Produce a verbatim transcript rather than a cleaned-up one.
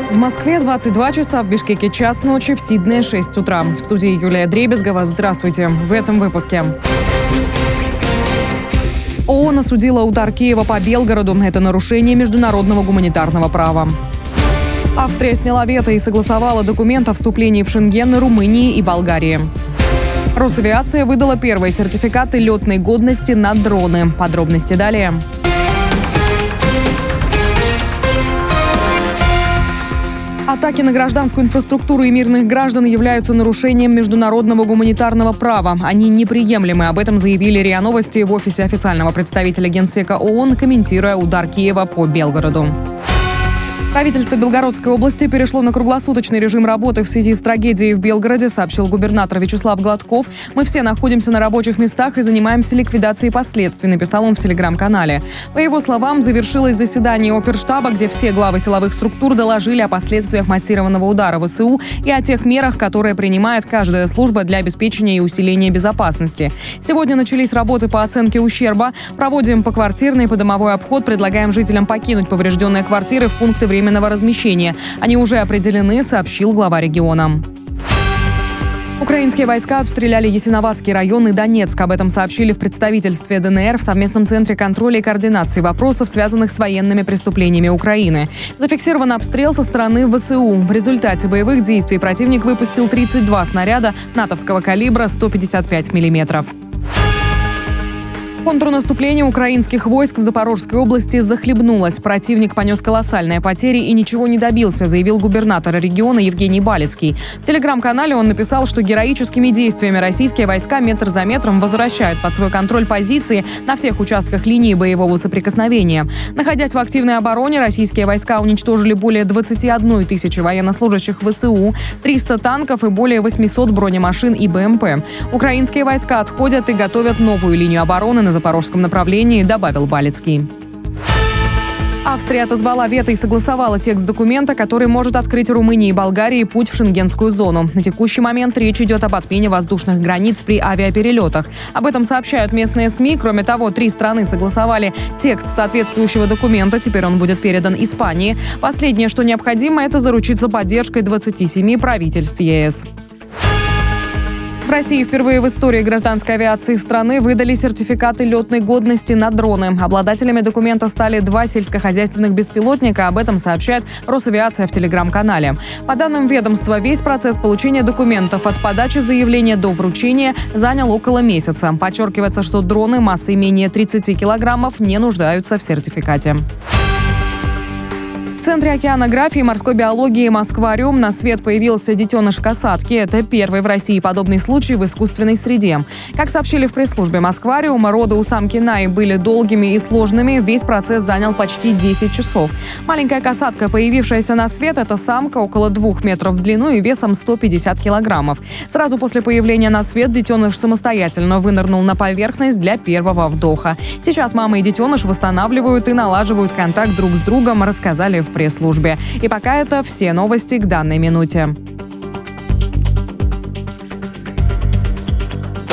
В Москве двадцать два часа, в Бишкеке час ночи, в Сиднее шесть утра. В студии Юлия Дребезгова. Здравствуйте. В этом выпуске. ООН осудила удар Киева по Белгороду. Это нарушение международного гуманитарного права. Австрия сняла вето и согласовала документ о вступлении в Шенген Румынии и Болгарии. Росавиация выдала первые сертификаты летной годности на дроны. Подробности далее. Атаки на гражданскую инфраструктуру и мирных граждан являются нарушением международного гуманитарного права. Они неприемлемы. Об этом заявили РИА Новости в офисе официального представителя Генсека ООН, комментируя удар Киева по Белгороду. Правительство Белгородской области перешло на круглосуточный режим работы в связи с трагедией в Белгороде, сообщил губернатор Вячеслав Гладков. «Мы все находимся на рабочих местах и занимаемся ликвидацией последствий», написал он в телеграм-канале. По его словам, завершилось заседание оперштаба, где все главы силовых структур доложили о последствиях массированного удара ВСУ и о тех мерах, которые принимает каждая служба для обеспечения и усиления безопасности. Сегодня начались работы по оценке ущерба. Проводим поквартирный и подомовой обход, предлагаем жителям покинуть поврежденные квартиры в пункты временного временного размещения. Они уже определены, сообщил глава региона. Украинские войска обстреляли Ясиноватский район и Донецк. Об этом сообщили в представительстве ДНР в совместном центре контроля и координации вопросов, связанных с военными преступлениями Украины. Зафиксирован обстрел со стороны ВСУ. В результате боевых действий противник выпустил тридцать два снаряда натовского калибра сто пятьдесят пять миллиметров. Контрнаступление украинских войск в Запорожской области захлебнулось. Противник понес колоссальные потери и ничего не добился, заявил губернатор региона Евгений Балицкий. В телеграм-канале он написал, что героическими действиями российские войска метр за метром возвращают под свой контроль позиции на всех участках линии боевого соприкосновения. Находясь в активной обороне, российские войска уничтожили более двадцати одной тысячи военнослужащих ВСУ, триста танков и более восьмисот бронемашин и БМП. Украинские войска отходят и готовят новую линию обороны на запорожском направлении, добавил Балицкий. Австрия отозвала вето и согласовала текст документа, который может открыть Румынии и Болгарии путь в шенгенскую зону. На текущий момент речь идет об отмене воздушных границ при авиаперелетах. Об этом сообщают местные СМИ. Кроме того, три страны согласовали текст соответствующего документа. Теперь он будет передан Испании. Последнее, что необходимо, это заручиться поддержкой двадцати семи правительств ЕС. В России впервые в истории гражданской авиации страны выдали сертификаты летной годности на дроны. Обладателями документа стали два сельскохозяйственных беспилотника. Об этом сообщает Росавиация в телеграм-канале. По данным ведомства, весь процесс получения документов от подачи заявления до вручения занял около месяца. Подчеркивается, что дроны массой менее тридцати килограммов не нуждаются в сертификате. В Центре океанографии и морской биологии «Москвариум» на свет появился детеныш касатки. Это первый в России подобный случай в искусственной среде. Как сообщили в пресс-службе «Москвариума», роды у самки Наи были долгими и сложными. Весь процесс занял почти десять часов. Маленькая касатка, появившаяся на свет, это самка около двух метров в длину и весом сто пятьдесят килограммов. Сразу после появления на свет детеныш самостоятельно вынырнул на поверхность для первого вдоха. Сейчас мама и детеныш восстанавливают и налаживают контакт друг с другом, рассказали в пресс-службе. И пока это все новости к данной минуте.